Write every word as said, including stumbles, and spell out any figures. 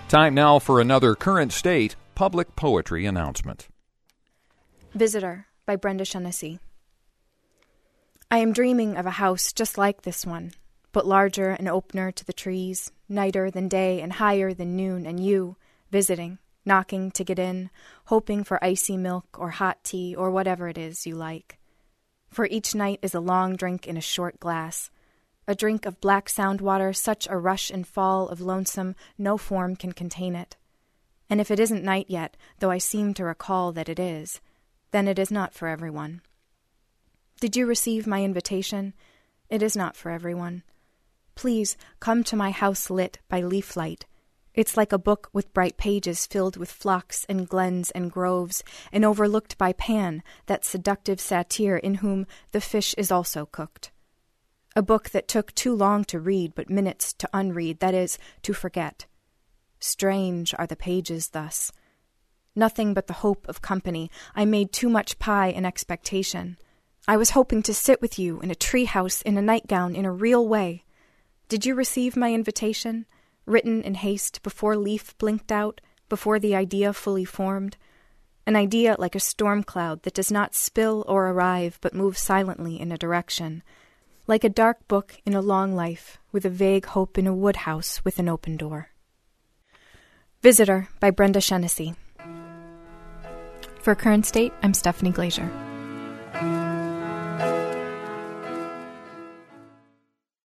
Time now for another Current State public poetry announcement. Visitor by Brenda Shaughnessy. I am dreaming of a house just like this one, but larger and opener to the trees, nighter than day and higher than noon, and you, visiting, knocking to get in, hoping for icy milk or hot tea or whatever it is you like. For each night is a long drink in a short glass, a drink of black sound water, such a rush and fall of lonesome no form can contain it. And if it isn't night yet, though I seem to recall that it is, then it is not for everyone. Did you receive my invitation? It is not for everyone. Please come to my house lit by leaf light. It's like a book with bright pages filled with flocks and glens and groves, and overlooked by Pan, that seductive satyr in whom the fish is also cooked. A book that took too long to read, but minutes to unread, that is, to forget. Strange are the pages thus. Nothing but the hope of company. I made too much pie in expectation. I was hoping to sit with you in a treehouse in a nightgown in a real way. Did you receive my invitation, written in haste before leaf blinked out, before the idea fully formed? An idea like a storm cloud that does not spill or arrive but moves silently in a direction. Like a dark book in a long life, with a vague hope in a woodhouse with an open door. Visitor by Brenda Shaughnessy. For Current State, I'm Stephanie Glazier.